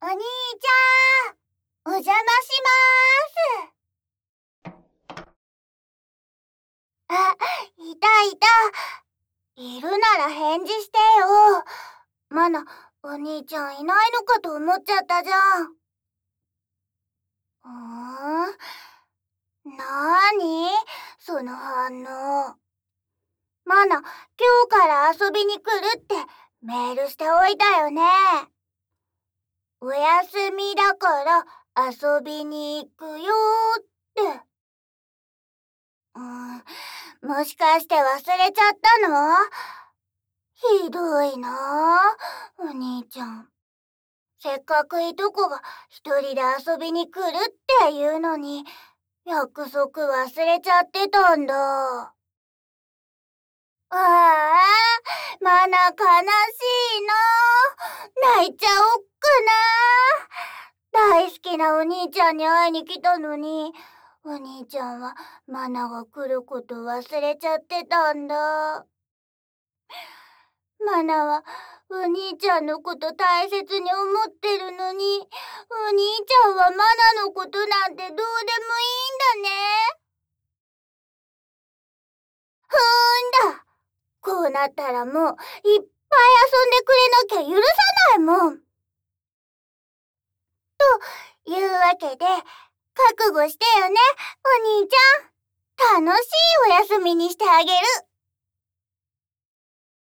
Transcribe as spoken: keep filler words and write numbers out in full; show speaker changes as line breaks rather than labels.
お兄ちゃん、お邪魔しまーす。あ、いたいた。いるなら返事してよ。マナ、お兄ちゃんいないのかと思っちゃったじゃん。うーん、なーにその反応。マナ、今日から遊びに来るってメールしておいたよね。お休みだから遊びに行くよーって。うーん、もしかして忘れちゃったの？ひどいなあ、お兄ちゃん。せっかくいとこが一人で遊びに来るって言うのに、約束忘れちゃってたんだ。ああ、マナ悲しいな。泣いちゃおっかな。大好きなお兄ちゃんに会いに来たのに、お兄ちゃんはマナが来ること忘れちゃってたんだ。マナはお兄ちゃんのこと大切に思ってるのに、お兄ちゃんはマナのことなんてどうでもいいんだね。ふーんだ。こうなったらもういっぱい遊んでくれなきゃ許さないもん。というわけで、覚悟してよね、お兄ちゃん。楽しいお休みにしてあげる。